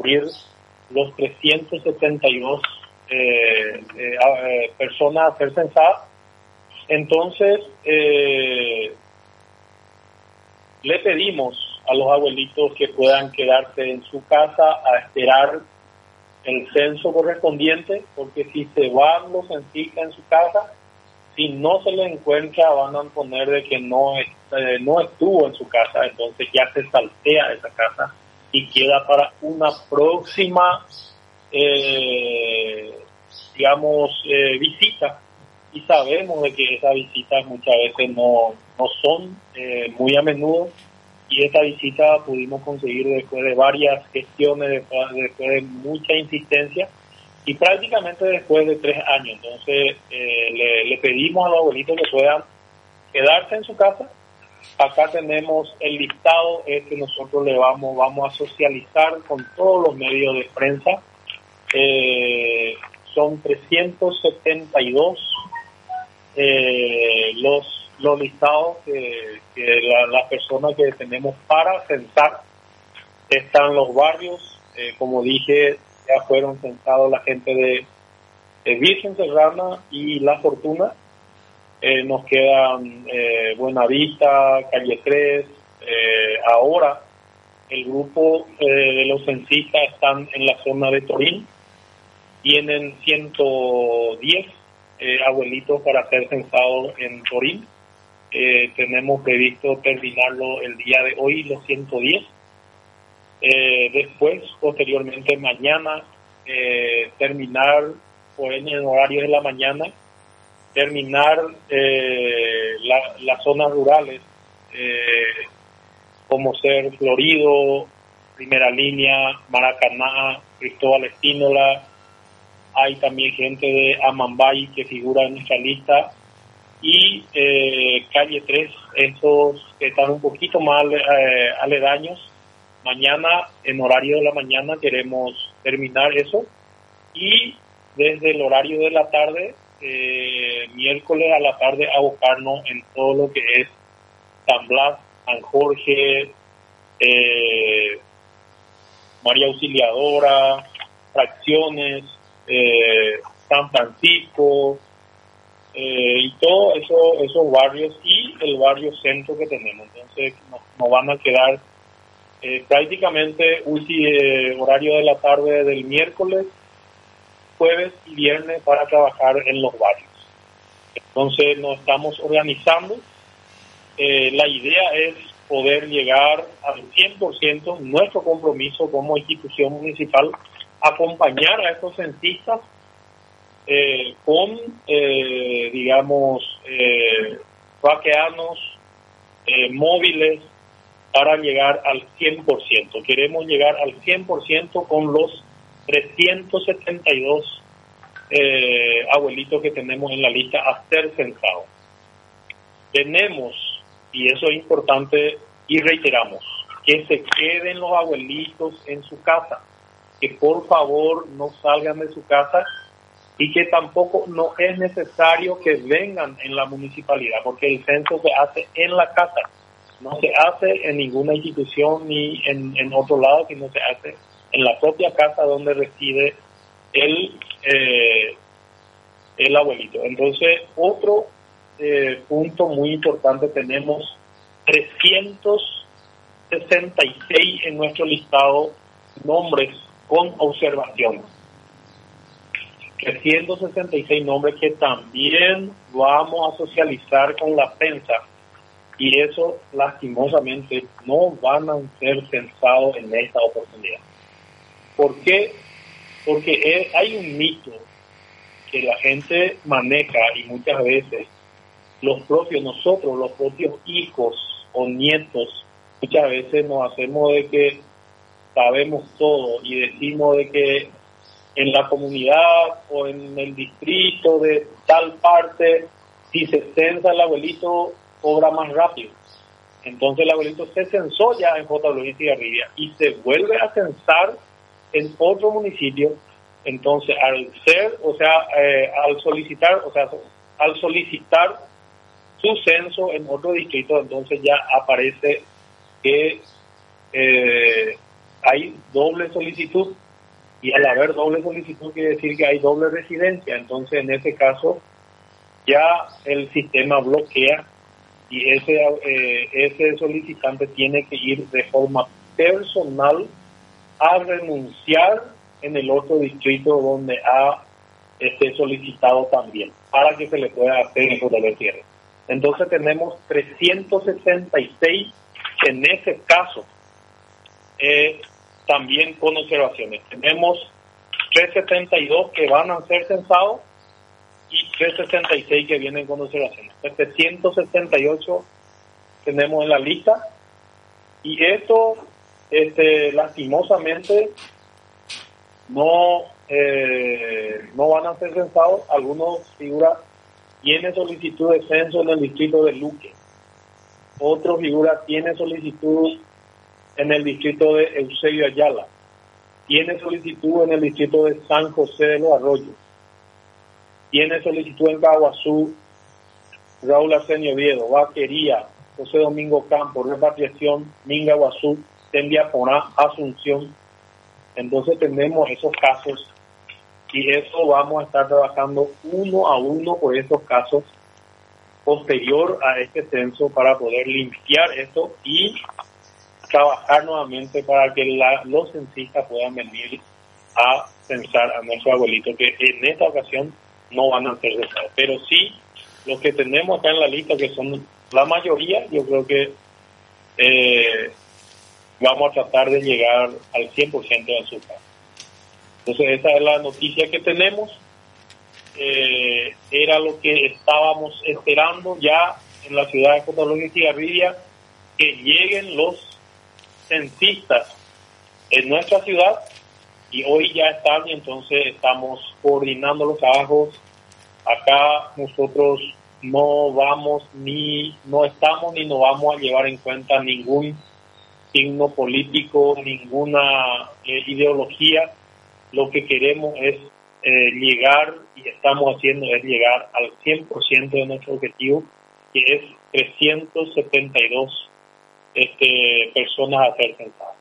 cubrir los 372 personas a ser censadas. Entonces, le pedimos a los abuelitos que puedan quedarse en su casa a esperar el censo correspondiente, porque si se van los censistas en su casa, si no se le encuentra, van a poner de que no estuvo en su casa, entonces ya se saltea esa casa y queda para una próxima, visita. Y sabemos de que esas visitas muchas veces no son muy a menudo, y esta visita pudimos conseguir después de varias gestiones, después de mucha insistencia, y prácticamente después de 3 años. Entonces le pedimos a los abuelitos que puedan quedarse en su casa. Acá tenemos el listado que nosotros le vamos a socializar con todos los medios de prensa. Son 372 los listados que las personas que tenemos para censar. Están los barrios, como dije, ya fueron censados la gente de Virgen Serrana y La Fortuna. Nos quedan Buenavista, Calle 3. Ahora el grupo de los censistas están en la zona de Torín. Tienen 110 abuelitos para ser censados en Torín. Tenemos previsto terminarlo el día de hoy, los 110. Después, posteriormente, mañana, terminar, o en el horario de la mañana, terminar las zonas rurales, como ser Florido, Primera Línea, Maracaná, Cristóbal Espínola. Hay también gente de Amambay que figura en nuestra lista, y Calle 3, esos que están un poquito más aledaños. Mañana, en horario de la mañana, queremos terminar eso, y desde el horario de la tarde, miércoles a la tarde, abocarnos en todo lo que es San Blas, San Jorge, María Auxiliadora, Fracciones, San Francisco, y todos esos barrios, y el barrio centro que tenemos. Entonces nos van a quedar prácticamente horario de la tarde del miércoles, jueves y viernes para trabajar en los barrios. Entonces nos estamos organizando. La idea es poder llegar al 100%, nuestro compromiso como institución municipal, acompañar a estos censistas con, vaqueanos móviles para llegar al 100%. Queremos llegar al 100% con los 372 abuelitos que tenemos en la lista a ser censados. Tenemos, y eso es importante, y reiteramos, que se queden los abuelitos en su casa, que por favor no salgan de su casa, y que tampoco no es necesario que vengan en la municipalidad, porque el censo se hace en la casa, no se hace en ninguna institución ni en otro lado, sino se hace en la propia casa donde reside el abuelito. Entonces, otro punto muy importante, tenemos 366 en nuestro listado nombres con observación. 366 nombres que también vamos a socializar con la prensa, y eso lastimosamente no van a ser censados en esta oportunidad. ¿Por qué? Porque hay un mito que la gente maneja, y muchas veces los propios hijos o nietos, muchas veces nos hacemos de que sabemos todo y decimos de que en la comunidad o en el distrito de tal parte, si se censa el abuelito, cobra más rápido. Entonces el abuelito se censó ya en J. Luis Cigarrilla y se vuelve a censar en otro municipio. Entonces al solicitar su censo en otro distrito, entonces ya aparece que hay doble solicitud, y al haber doble solicitud quiere decir que hay doble residencia. Entonces, en ese caso, ya el sistema bloquea y ese solicitante tiene que ir de forma personal a renunciar en el otro distrito donde ha solicitado también, para que se le pueda hacer el doble cierre. Entonces tenemos 366 en ese caso, también con observaciones. Tenemos 372 que van a ser censados y 366 que vienen con observaciones. 768 tenemos en la lista, y esto lastimosamente no van a ser censados. Algunos figuras tiene solicitud de censo en el distrito de Luque, otro figura tiene solicitud en el distrito de Eusebio Ayala, tiene solicitud en el distrito de San José de los Arroyos, tiene solicitud en Caguazú, Raúl Arsenio Oviedo, Vaquería, José Domingo Campos, Repatriación, Mingaguazú, Tembiaporá, Asunción. Entonces tenemos esos casos, y eso vamos a estar trabajando uno a uno por esos casos posterior a este censo para poder limpiar esto y trabajar nuevamente para que los censistas puedan venir a censar a nuestros abuelitos, que en esta ocasión no van a ser censados. Pero sí, los que tenemos acá en la lista, que son la mayoría, yo creo que vamos a tratar de llegar al 100% de su casa. Entonces esa es la noticia que tenemos. Era lo que estábamos esperando ya en la ciudad de Cotolón y Cigarrilla, que lleguen los censistas en nuestra ciudad, y hoy ya están, y entonces estamos coordinando los trabajos. Acá nosotros no estamos ni nos vamos a llevar en cuenta ningún signo político, ninguna ideología. Lo que queremos es llegar, y estamos haciendo, es llegar al 100% de nuestro objetivo, que es 372 personas a ser censadas.